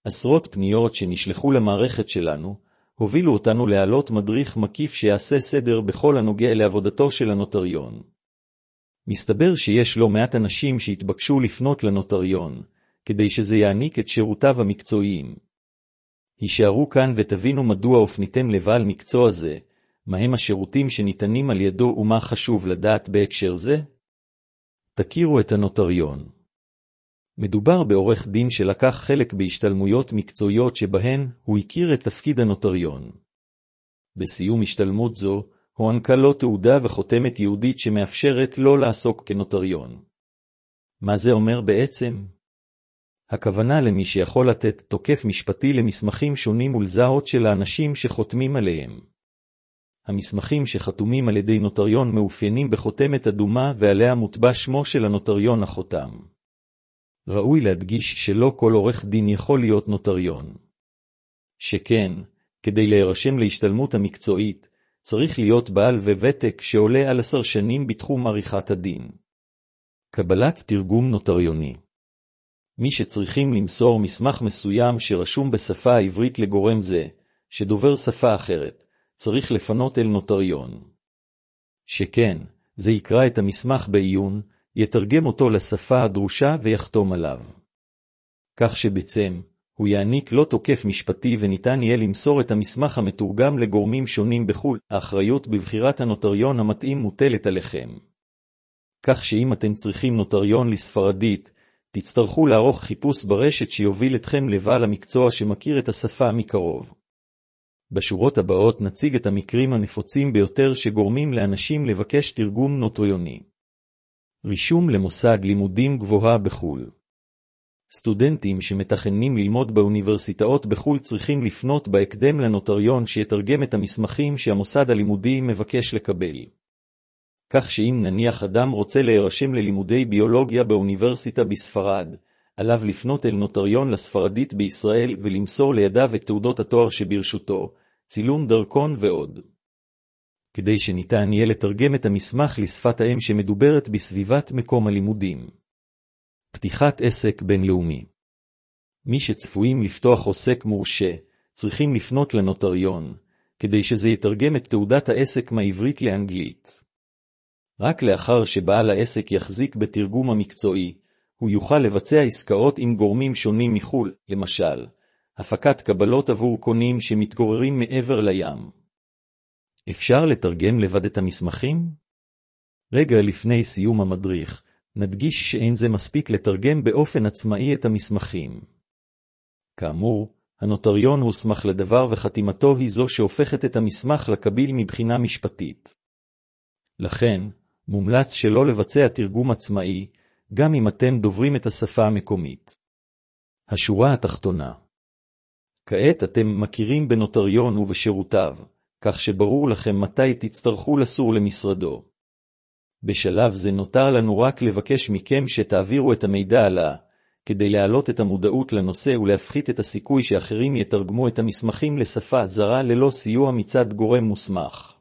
עשרות פניות שנשלחו למערכת שלנו, הובילו אותנו להעלות מדריך מקיף שיעשה סדר בכל הנוגע לעבודתו של הנוטריון. מסתבר שיש לא מעט אנשים שהתבקשו לפנות לנוטריון, כדי שזה יעניק את שירותיו המקצועיים. הישארו כאן ותבינו מדוע הופניתם לבעל מקצוע זה, מהם השירותים שניתנים על ידו ומה חשוב לדעת בהקשר זה? תכירו את הנוטריון. מדובר בעורך דין שלקח חלק בהשתלמויות מקצועיות שבהן הוא הכיר את תפקיד הנוטריון. בסיום השתלמות זו, הוענקה לו תעודה וחותמת יהודית שמאפשרת לו לעסוק כנוטריון. מה זה אומר בעצם? הכוונה למי שיכול לתת תוקף משפטי למסמכים שונים ולזהות של האנשים שחותמים עליהם. המסמכים שחתומים על ידי נוטריון מאופיינים בחותמת אדומה ועליה מוטבע שמו של הנוטריון החותם. ראוי להדגיש שלא כל עורך דין יכול להיות נוטריון. שכן, כדי להירשם להשתלמות המקצועית, צריך להיות בעל וותק שעולה על 10 שנים בתחום עריכת הדין. קבלת תרגום נוטריוני. מי שצריכים למסור מסמך מסוים שרשום בשפה העברית לגורם זה, שדובר שפה אחרת, צריך לפנות אל נוטריון. שכן, זה יקרא את המסמך בעיון, יתרגם אותו לשפה הדרושה ויחתום עליו. כך שבעצם, הוא יעניק לו תוקף משפטי וניתן יהיה למסור את המסמך המתורגם לגורמים שונים בחו"ל. האחריות בבחירת הנוטריון המתאים מוטלת עליכם. כך שאם אתם צריכים נוטריון לספרדית, תצטרכו לערוך חיפוש ברשת שיוביל אתכם לבעל המקצוע שמכיר את השפה מקרוב. בשורות הבאות נציג את המקרים הנפוצים ביותר שגורמים לאנשים לבקש תרגום נוטריוני. רישום למוסד לימודים גבוהה בחו"ל. סטודנטים שמתכננים ללמוד באוניברסיטאות בחו"ל צריכים לפנות בהקדם לנוטריון שיתרגם את המסמכים שהמוסד הלימודי מבקש לקבל. כך שאם נניח אדם רוצה להירשם ללימודי ביולוגיה באוניברסיטה בספרד, עליו לפנות אל נוטריון לספרדית בישראל ולמסור לידיו את תעודות התואר שברשותו, צילום דרכון ועוד. כדי שניתן יהיה לתרגם את המסמך לשפת האם שמדוברת בסביבת מקום הלימודים. פתיחת עסק בינלאומי. מי שצפויים לפתוח עוסק מורשה, צריכים לפנות לנוטריון, כדי שזה יתרגם את תעודת העסק מהעברית לאנגלית. רק לאחר שבעל העסק יחזיק בתרגום המקצועי, הוא יוכל לבצע עסקאות עם גורמים שונים מחו"ל, למשל, הפקת קבלות עבור קונים שמתגוררים מעבר לים. אפשר לתרגם לבד את המסמכים? רגע לפני סיום המדריך, נדגיש שאין זה מספיק לתרגם באופן עצמאי את המסמכים. כאמור, הנוטריון הוסמך לדבר וחתימתו היא זו שהופכת את המסמך לקביל מבחינה משפטית. לכן, מומלץ שלא לבצע תרגום עצמאי, גם אם אתם דוברים את השפה המקומית. השורה התחתונה. כעת אתם מכירים בנוטריון ובשירותיו, כך שברור לכם מתי תצטרכו לסור למשרדו. בשלב זה נותר לנו רק לבקש מכם שתעבירו את המידע עלה, כדי להעלות את המודעות לנושא ולהפחית את הסיכוי שאחרים יתרגמו את המסמכים לשפה זרה ללא סיוע מצד גורם מוסמך.